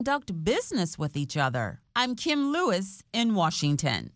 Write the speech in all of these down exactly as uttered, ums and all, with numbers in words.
conduct business with each other. I'm Kim Lewis in Washington.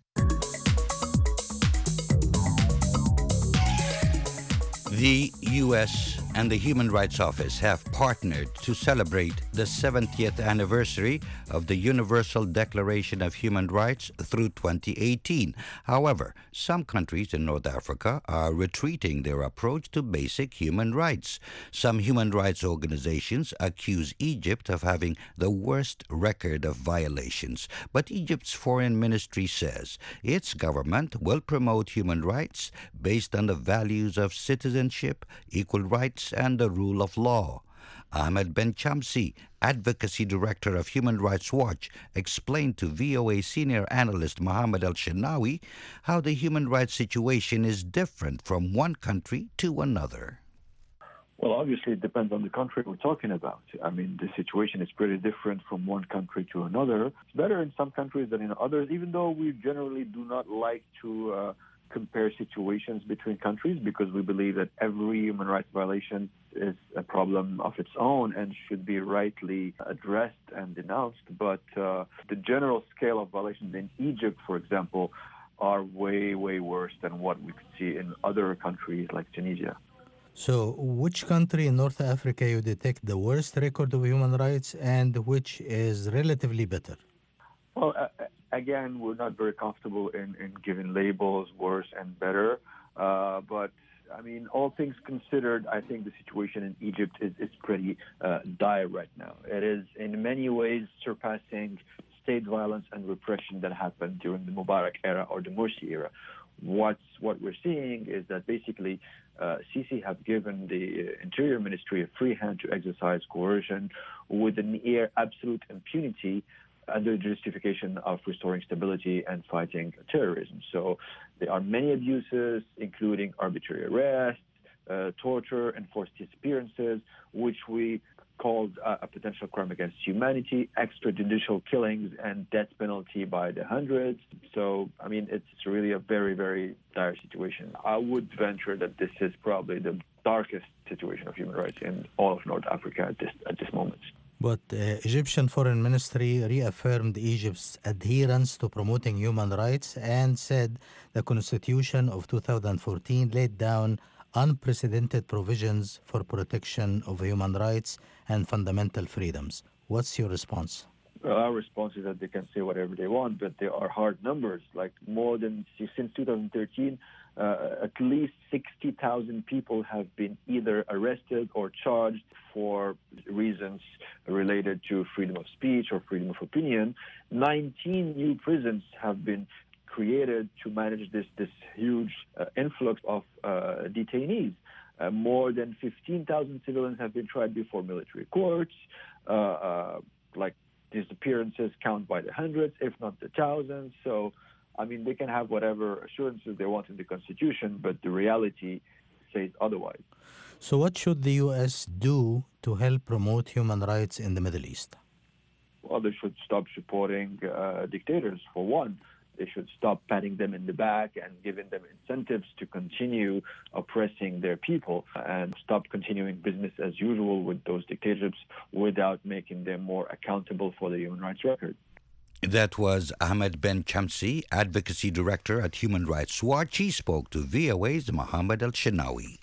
The U S and the Human Rights Office have partnered to celebrate the seventieth anniversary of the Universal Declaration of Human Rights through twenty eighteen. However, some countries in North Africa are retreating their approach to basic human rights. Some human rights organizations accuse Egypt of having the worst record of violations, but Egypt's foreign ministry says its government will promote human rights based on the values of citizenship, equal rights, and the rule of law. Ahmed Ben Chamsi, Advocacy Director of Human Rights Watch, explained to V O A senior analyst Mohammed Al-Shenawi how the human rights situation is different from one country to another. Well, obviously, it depends on the country we're talking about. I mean, the situation is pretty different from one country to another. It's better in some countries than in others, even though we generally do not like to uh, compare situations between countries, because we believe that every human rights violation is a problem of its own and should be rightly addressed and denounced. But uh, the general scale of violations in Egypt, for example, are way, way worse than what we could see in other countries like Tunisia. So, which country in North Africa you detect the worst record of human rights and which is relatively better? Well, uh, again, we're not very comfortable in, in giving labels worse and better. Uh, but, I mean, all things considered, I think the situation in Egypt is, is pretty uh, dire right now. It is in many ways surpassing state violence and repression that happened during the Mubarak era or the Morsi era. What's, what we're seeing is that basically uh, Sisi have given the Interior Ministry a free hand to exercise coercion with a near absolute impunity under the justification of restoring stability and fighting terrorism. So there are many abuses, including arbitrary arrests, uh, torture, and forced disappearances, which we called uh, a potential crime against humanity, extrajudicial killings, and death penalty by the hundreds. So, I mean, it's really a very, very dire situation. I would venture that this is probably the darkest situation of human rights in all of North Africa at this at this moment. But uh, Egyptian Foreign Ministry reaffirmed Egypt's adherence to promoting human rights and said the Constitution of two thousand fourteen laid down unprecedented provisions for protection of human rights and fundamental freedoms. What's your response? Well, our response is that they can say whatever they want, but there are hard numbers. Like more than, since two thousand thirteen, uh, at least sixty thousand people have been either arrested or charged for reasons related to freedom of speech or freedom of opinion. nineteen new prisons have been created to manage this, this huge uh, influx of uh, detainees. Uh, more than fifteen thousand civilians have been tried before military courts. Uh, uh, like disappearances count by the hundreds, if not the thousands. So, I mean, they can have whatever assurances they want in the Constitution, but the reality says otherwise. So what should the U S do to help promote human rights in the Middle East? Well, they should stop supporting uh, dictators, for one. They should stop patting them in the back and giving them incentives to continue oppressing their people, and stop continuing business as usual with those dictatorships without making them more accountable for the human rights record. That was Ahmed Ben Chamsi, Advocacy Director at Human Rights Watch. He spoke to V O A's Mohammed Al-Shenawi.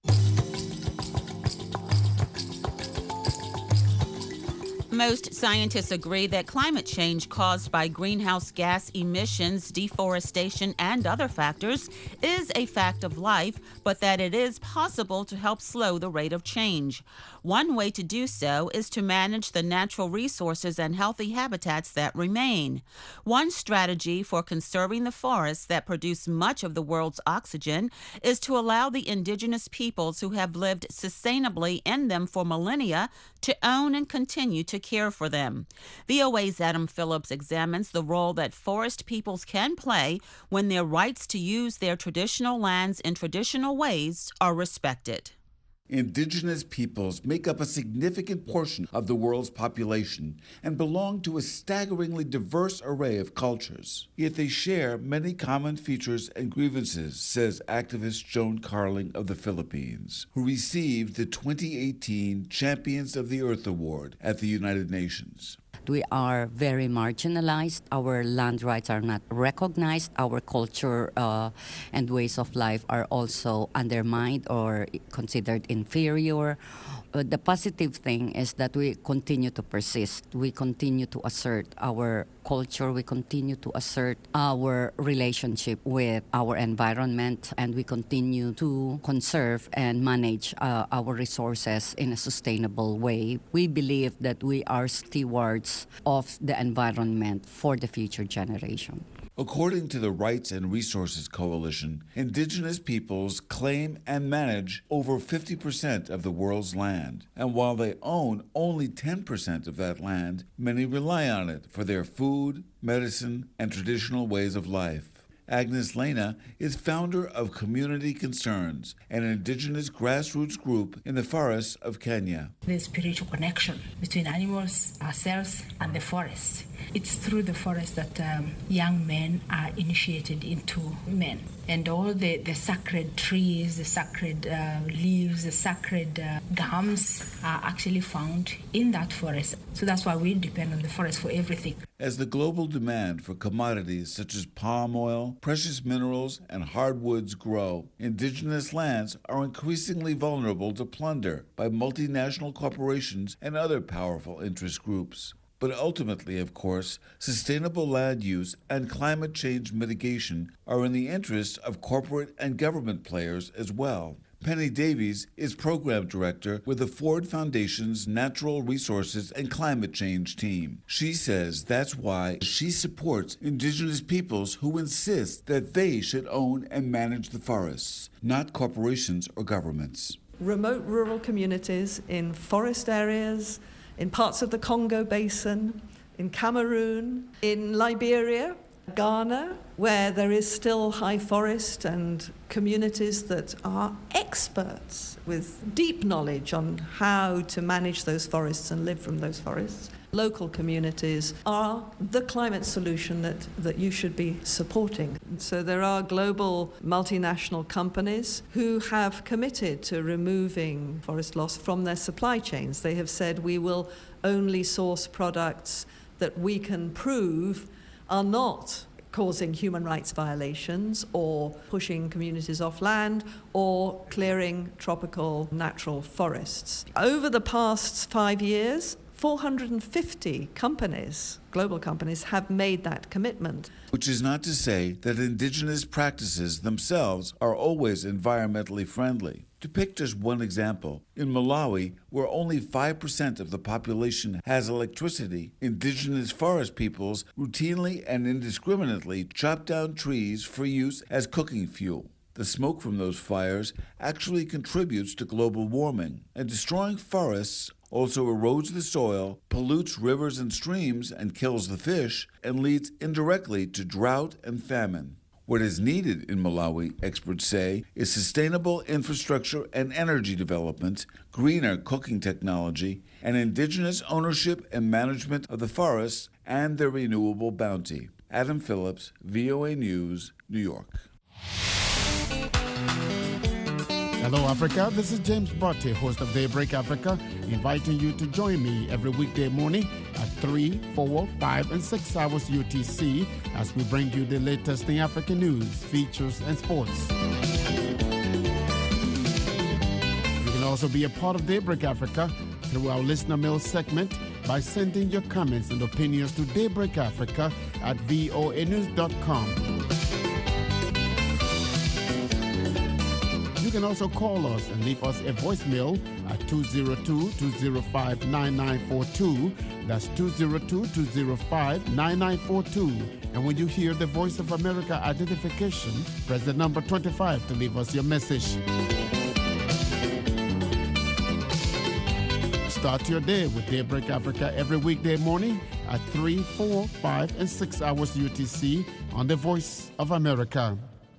Most scientists agree that climate change caused by greenhouse gas emissions, deforestation, and other factors is a fact of life, but that it is possible to help slow the rate of change. One way to do so is to manage the natural resources and healthy habitats that remain. One strategy for conserving the forests that produce much of the world's oxygen is to allow the indigenous peoples who have lived sustainably in them for millennia to own and continue to care for them. V O A's Adam Phillips examines the role that forest peoples can play when their rights to use their traditional lands in traditional ways are respected. Indigenous peoples make up a significant portion of the world's population and belong to a staggeringly diverse array of cultures. Yet they share many common features and grievances, says activist Joan Carling of the Philippines, who received the twenty eighteen Champions of the Earth Award at the United Nations. We are very marginalized. Our land rights are not recognized. Our culture uh, and ways of life are also undermined or considered inferior. Uh, the positive thing is that we continue to persist. We continue to assert our culture. We continue to assert our relationship with our environment, and we continue to conserve and manage uh, our resources in a sustainable way. We believe that we are stewards of the environment for the future generation. According to the Rights and Resources Coalition, indigenous peoples claim and manage over fifty percent of the world's land. And while they own only ten percent of that land, many rely on it for their food, medicine, and traditional ways of life. Agnes Lena is founder of Community Concerns, an indigenous grassroots group in the forests of Kenya. The spiritual connection between animals, ourselves, and the forest. It's through the forest that um, young men are initiated into men. And all the, the sacred trees, the sacred uh, leaves, the sacred uh, gums are actually found in that forest. So that's why we depend on the forest for everything. As the global demand for commodities such as palm oil, precious minerals, and hardwoods grow, indigenous lands are increasingly vulnerable to plunder by multinational corporations and other powerful interest groups. But ultimately, of course, sustainable land use and climate change mitigation are in the interest of corporate and government players as well. Penny Davies is program director with the Ford Foundation's Natural Resources and Climate Change team. She says that's why she supports indigenous peoples who insist that they should own and manage the forests, not corporations or governments. Remote rural communities in forest areas, in parts of the Congo Basin, in Cameroon, in Liberia, Ghana, where there is still high forest and communities that are experts with deep knowledge on how to manage those forests and live from those forests. Local communities are the climate solution that, that you should be supporting. So there are global multinational companies who have committed to removing forest loss from their supply chains. They have said we will only source products that we can prove are not causing human rights violations or pushing communities off land or clearing tropical natural forests. Over the past five years, four hundred fifty companies, global companies, have made that commitment. Which is not to say that indigenous practices themselves are always environmentally friendly. To pick just one example, in Malawi, where only five percent of the population has electricity, indigenous forest peoples routinely and indiscriminately chop down trees for use as cooking fuel. The smoke from those fires actually contributes to global warming, and destroying forests also erodes the soil, pollutes rivers and streams, and kills the fish, and leads indirectly to drought and famine. What is needed in Malawi, experts say, is sustainable infrastructure and energy development, greener cooking technology, and indigenous ownership and management of the forests and their renewable bounty. Adam Phillips, V O A News, New York. Hello, Africa. This is James Botte, host of Daybreak Africa, inviting you to join me every weekday morning at three, four, five, and six hours U T C as we bring you the latest in African news, features, and sports. You can also be a part of Daybreak Africa through our listener mail segment by sending your comments and opinions to Daybreak Africa at voa news dot com. You can also call us and leave us a voicemail at two zero two, two zero five, nine nine four two. That's two zero two, two zero five, nine nine four two. And when you hear the Voice of America identification, press the number twenty-five to leave us your message. Start your day with Daybreak Africa every weekday morning at three, four, five, and six hours U T C on the Voice of America.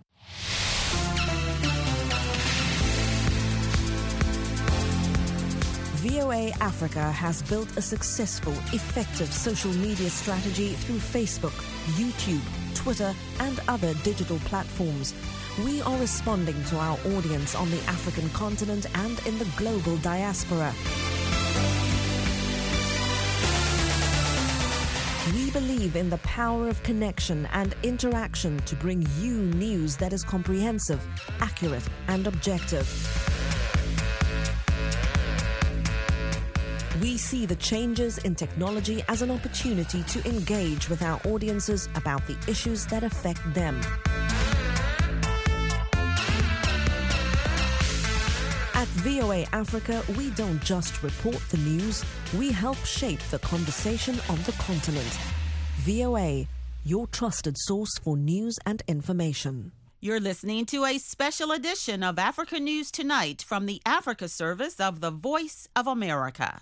V O A Africa has built a successful, effective social media strategy through Facebook, YouTube, Twitter, and other digital platforms. We are responding to our audience on the African continent and in the global diaspora. We believe in the power of connection and interaction to bring you news that is comprehensive, accurate, and objective. We see the changes in technology as an opportunity to engage with our audiences about the issues that affect them. At V O A Africa, we don't just report the news, we help shape the conversation of the continent. V O A, your trusted source for news and information. You're listening to a special edition of Africa News Tonight from the Africa Service of the Voice of America.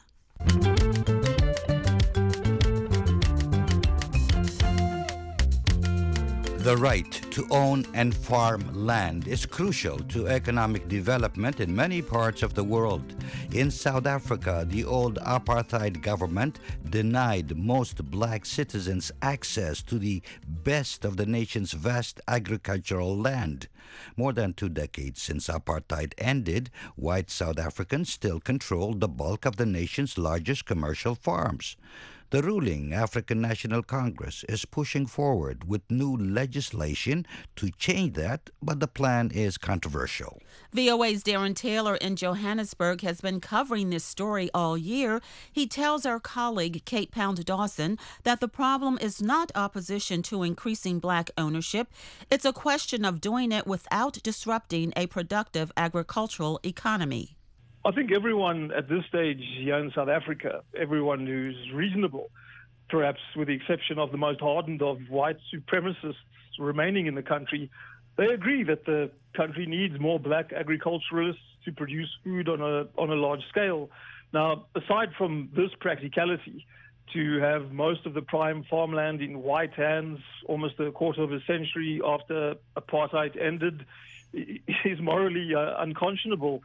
The right to own and farm land is crucial to economic development in many parts of the world. In South Africa, the old apartheid government denied most black citizens access to the best of the nation's vast agricultural land. More than two decades since apartheid ended, white South Africans still control the bulk of the nation's largest commercial farms. The ruling African National Congress is pushing forward with new legislation to change that, but the plan is controversial. V O A's Darren Taylor in Johannesburg has been covering this story all year. He tells our colleague Kate Pound Dawson that the problem is not opposition to increasing black ownership. It's a question of doing it without disrupting a productive agricultural economy. I think everyone at this stage here in South Africa, everyone who's reasonable, perhaps with the exception of the most hardened of white supremacists remaining in the country, they agree that the country needs more black agriculturalists to produce food on a on a large scale. Now, aside from this practicality, to have most of the prime farmland in white hands almost a quarter of a century after apartheid ended is morally uh, unconscionable.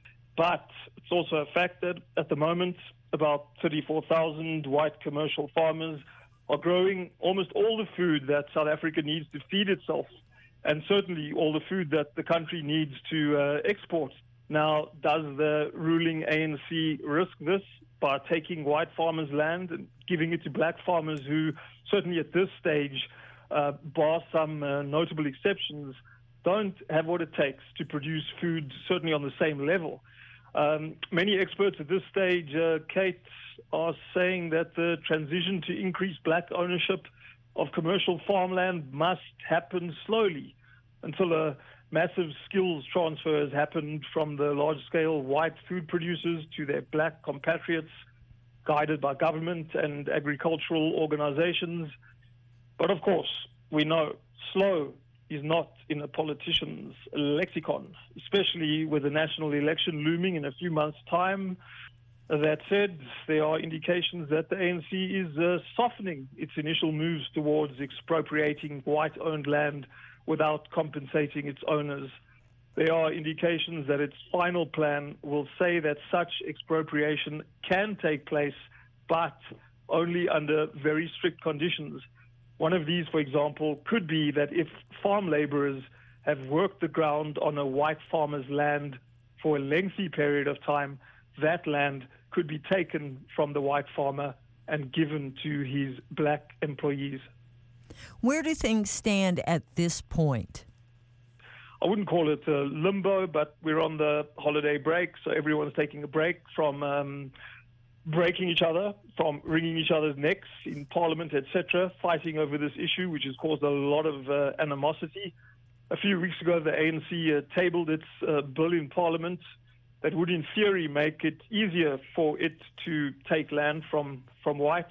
But it's also a fact that at the moment, about thirty-four thousand white commercial farmers are growing almost all the food that South Africa needs to feed itself, and certainly all the food that the country needs to uh, export. Now, does the ruling A N C risk this by taking white farmers' land and giving it to black farmers who, certainly at this stage, uh, bar some uh, notable exceptions, don't have what it takes to produce food certainly on the same level? Um, many experts at this stage, uh, Kate, are saying that the transition to increased black ownership of commercial farmland must happen slowly until a massive skills transfer has happened from the large-scale white food producers to their black compatriots, guided by government and agricultural organizations. But of course, we know slow is not in a politician's lexicon, especially with the national election looming in a few months' time. That said, there are indications that the A N C is uh, softening its initial moves towards expropriating white-owned land without compensating its owners. There are indications that its final plan will say that such expropriation can take place, but only under very strict conditions. One of these, for example, could be that if farm laborers have worked the ground on a white farmer's land for a lengthy period of time, that land could be taken from the white farmer and given to his black employees. Where do things stand at this point? I wouldn't call it a limbo, but we're on the holiday break, so everyone's taking a break from um, breaking each other, from wringing each other's necks in Parliament, et cetera, fighting over this issue, which has caused a lot of uh, animosity. A few weeks ago, the A N C uh, tabled its uh, bill in Parliament that would, in theory, make it easier for it to take land from, from whites.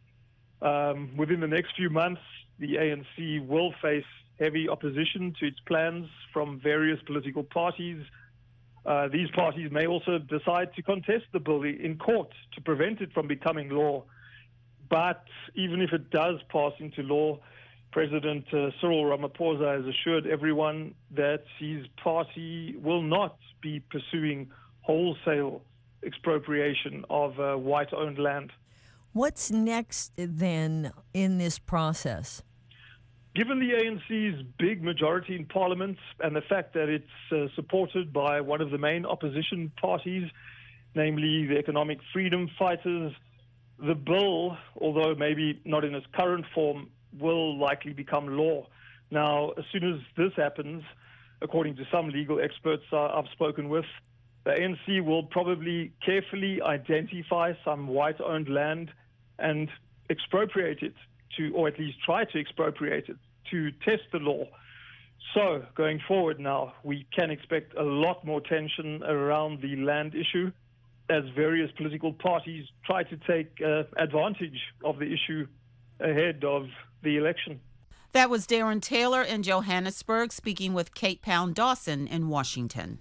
Um, within the next few months, the A N C will face heavy opposition to its plans from various political parties. Uh, these parties may also decide to contest the bill in court to prevent it from becoming law. But even if it does pass into law, President uh, Cyril Ramaphosa has assured everyone that his party will not be pursuing wholesale expropriation of uh, white-owned land. What's next, then, in this process? Given the A N C's big majority in Parliament and the fact that it's uh, supported by one of the main opposition parties, namely the Economic Freedom Fighters, the bill, although maybe not in its current form, will likely become law. Now, as soon as this happens, according to some legal experts uh, I've spoken with, the A N C will probably carefully identify some white-owned land and expropriate it, to, or at least try to expropriate it, to test the law. So, going forward now, we can expect a lot more tension around the land issue as various political parties try to take uh, advantage of the issue ahead of the election. That was Darren Taylor in Johannesburg speaking with Kate Pound Dawson in Washington.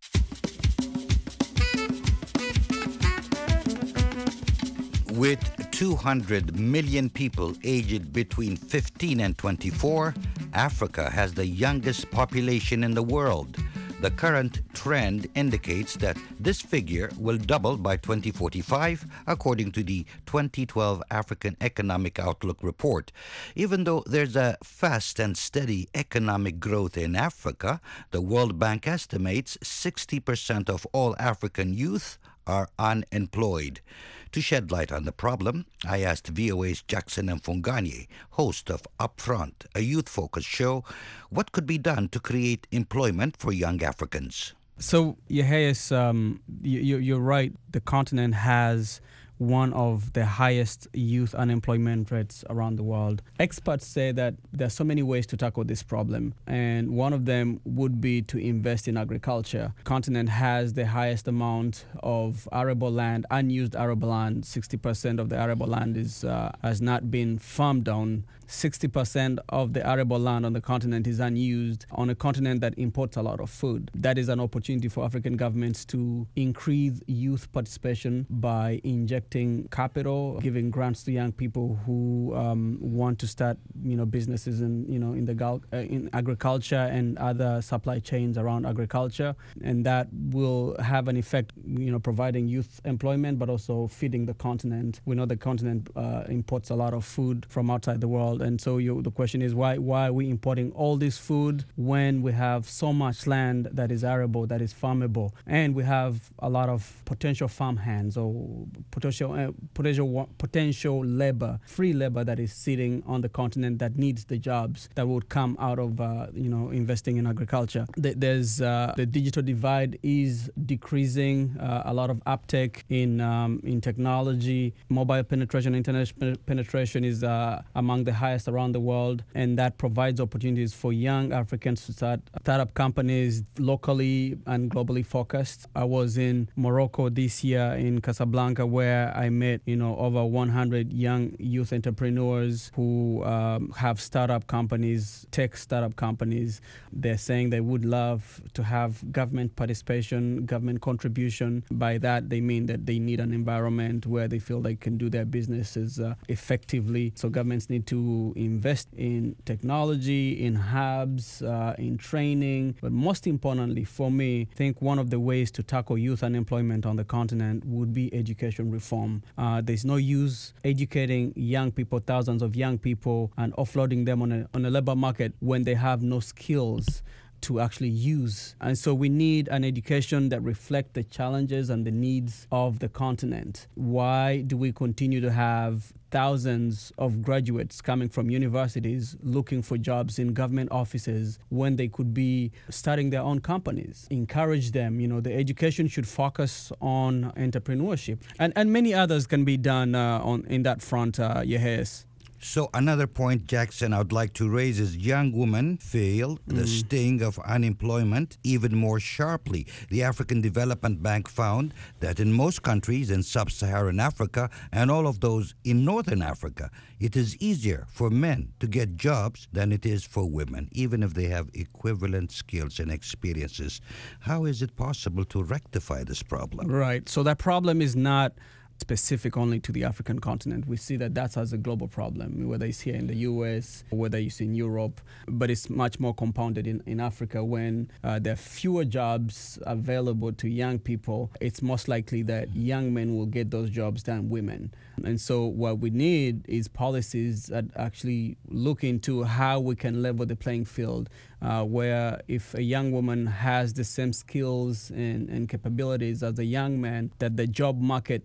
With two hundred million people aged between fifteen and twenty-four, Africa has the youngest population in the world. The current trend indicates that this figure will double by twenty forty-five, according to the twenty twelve African Economic Outlook report. Even though there's a fast and steady economic growth in Africa, the World Bank estimates sixty percent of all African youth are unemployed. To shed light on the problem, I asked V O A's Jackson Mfunganye, host of Upfront, a youth-focused show, what could be done to create employment for young Africans. So, Yehias, um, you, you're right. The continent has one of the highest youth unemployment rates around the world. Experts say that there are so many ways to tackle this problem, and one of them would be to invest in agriculture. The continent has the highest amount of arable land, unused arable land. sixty percent of the arable land is uh, has not been farmed down. sixty percent of the arable land on the continent is unused, on a continent that imports a lot of food. That is an opportunity for African governments to increase youth participation by injecting capital, giving grants to young people who um, want to start, you know, businesses in, you know, in the gal- uh, in agriculture and other supply chains around agriculture, and that will have an effect, you know, providing youth employment, but also feeding the continent. We know the continent uh, imports a lot of food from outside the world. And so you, the question is, why why are we importing all this food when we have so much land that is arable, that is farmable, and we have a lot of potential farm hands or potential uh, potential potential labor, free labor that is sitting on the continent that needs the jobs that would come out of uh, you know investing in agriculture. There's uh, the digital divide is decreasing. Uh, a lot of uptake in um, in technology, mobile penetration, internet penetration is uh, among the highest around the world, and that provides opportunities for young Africans to start startup companies locally and globally focused. I was in Morocco this year in Casablanca, where I met you know over one hundred young youth entrepreneurs who um, have startup companies, tech startup companies. They're saying they would love to have government participation, government contribution. By that, they mean that they need an environment where they feel they can do their businesses uh, effectively. So governments need to invest in technology, in hubs, uh, in training. But most importantly, for me, I think one of the ways to tackle youth unemployment on the continent would be education reform. Uh, there's no use educating young people, thousands of young people, and offloading them on a, on a labor market when they have no skills to actually use. And so we need an education that reflects the challenges and the needs of the continent. Why do we continue to have thousands of graduates coming from universities looking for jobs in government offices when they could be starting their own companies? Encourage them. You know, the education should focus on entrepreneurship. And and many others can be done uh, on in that front, uh, Yehias. So another point, Jackson, I'd like to raise is young women feel mm. the sting of unemployment even more sharply. The African Development Bank found that in most countries in sub-Saharan Africa and all of those in Northern Africa, it is easier for men to get jobs than it is for women, even if they have equivalent skills and experiences. How is it possible to rectify this problem? Right. So that problem is not specific only to the African continent. We see that that's as a global problem, whether it's here in the U S or whether it's in Europe, but it's much more compounded in, in Africa. When uh, there are fewer jobs available to young people, it's most likely that young men will get those jobs than women. And so what we need is policies that actually look into how we can level the playing field, uh, where if a young woman has the same skills and, and capabilities as a young man, that the job market looks at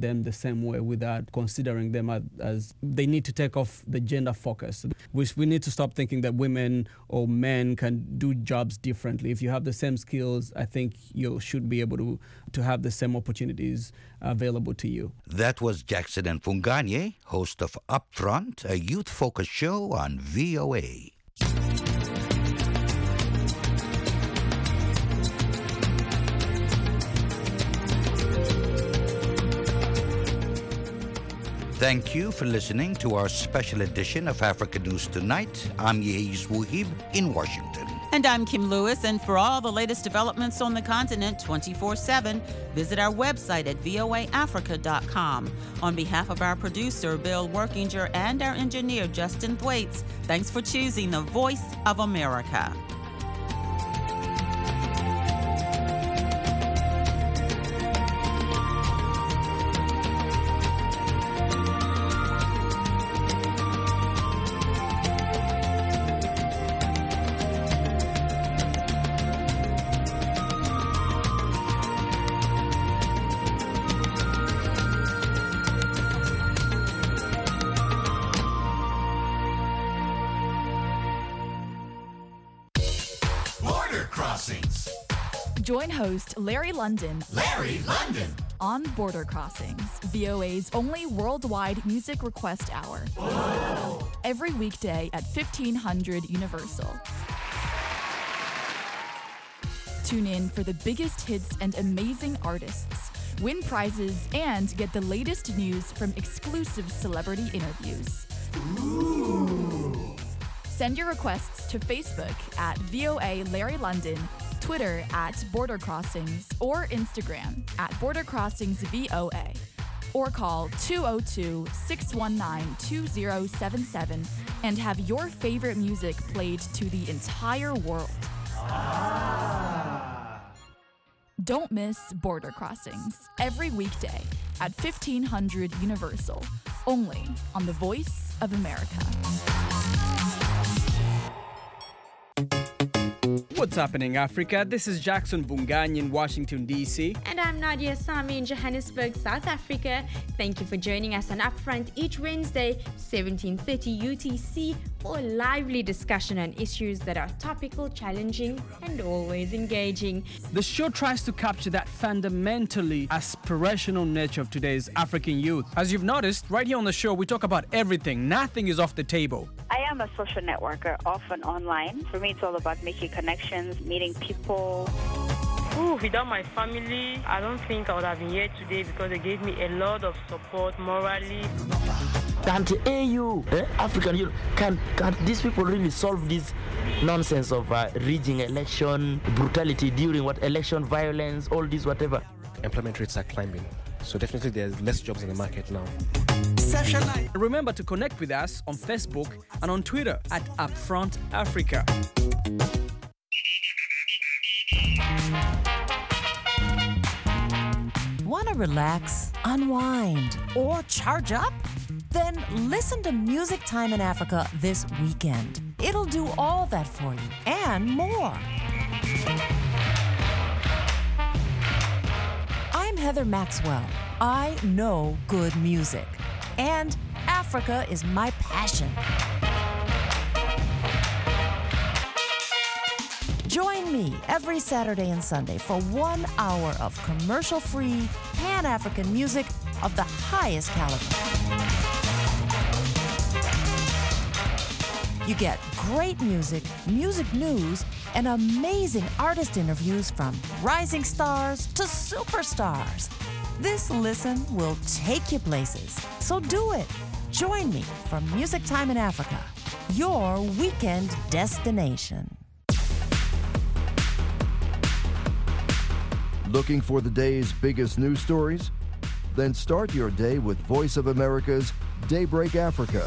them the same way without considering them as, as they need to take off the gender focus. We, we need to stop thinking that women or men can do jobs differently. If you have the same skills, I think you should be able to, to have the same opportunities available to you. That was Jackson Mfunganye, host of Upfront, a youth-focused show on V O A. Thank you for listening to our special edition of Africa News Tonight. I'm Yehiz Wuhib in Washington. And I'm Kim Lewis, and for all the latest developments on the continent twenty-four seven, visit our website at voa africa dot com. On behalf of our producer, Bill Workinger, and our engineer, Justin Thwaites, thanks for choosing the Voice of America. Crossings. Join host Larry London. Larry London. On Border Crossings, V O A's only worldwide music request hour. Whoa. Every weekday at fifteen hundred Universal. Tune in for the biggest hits and amazing artists. Win prizes and get the latest news from exclusive celebrity interviews. Ooh. Send your requests to Facebook at V O A Larry London, Twitter at Border Crossings, or Instagram at Border Crossings V O A. Or call two oh two, six one nine, two oh seven seven and have your favorite music played to the entire world. Ah. Don't miss Border Crossings every weekday at fifteen hundred Universal, only on the Voice of America. What's happening, Africa? This is Jackson Mfunganye in Washington, D C. And I'm Nadia Sami in Johannesburg, South Africa. Thank you for joining us on Upfront each Wednesday, seventeen thirty U T C, for a lively discussion on issues that are topical, challenging, and always engaging. The show tries to capture that fundamentally aspirational nature of today's African youth. As you've noticed, right here on the show, we talk about everything. Nothing is off the table. I am a social networker, often online. For me, it's all about making connections, meeting people. Ooh, without my family, I don't think I would have been here today because they gave me a lot of support morally. Can't A U, eh, African Youth, can, can these people really solve this nonsense of uh, rigging election, brutality during what election, violence, all this, whatever? Employment rates are climbing, so definitely there's less jobs in the market now. Remember to connect with us on Facebook and on Twitter at Upfront Africa. Want to relax, unwind, or charge up? Then listen to Music Time in Africa this weekend. It'll do all that for you and more. I'm Heather Maxwell. I know good music. And Africa is my passion. Join me every Saturday and Sunday for one hour of commercial-free, Pan-African music of the highest caliber. You get great music, music news, and amazing artist interviews from rising stars to superstars. This listen will take you places. So do it. Join me for Music Time in Africa, your weekend destination. Looking for the day's biggest news stories? Then start your day with Voice of America's Daybreak Africa.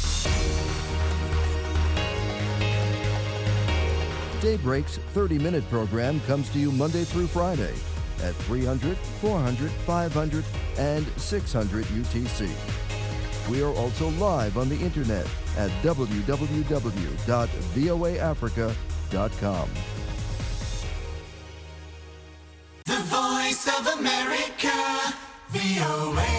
Daybreak's thirty-minute program comes to you Monday through Friday at three hundred, four hundred, five hundred, and six hundred U T C. We are also live on the internet at w w w dot voa africa dot com. The Voice of America, V O A.